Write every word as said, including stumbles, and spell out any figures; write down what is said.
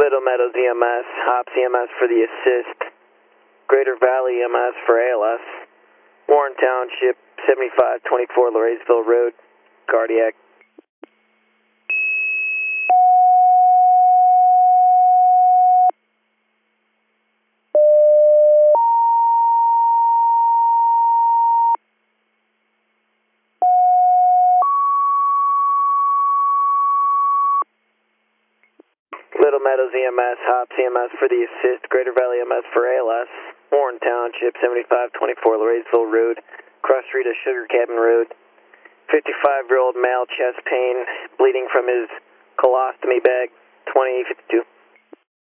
Little Meadows E M S, Hops E M S for the assist, Greater Valley E M S for A L S, Warren Township, seventy-five twenty-four Laureysville Road, cardiac. Little Meadows E M S, Hops E M S for the assist, Greater Valley E M S for A L S, Warren Township, seventy-five twenty-four Laureysville Road, cross street of Sugar Cabin Road. fifty-five-year-old male, chest pain, bleeding from his colostomy bag, twenty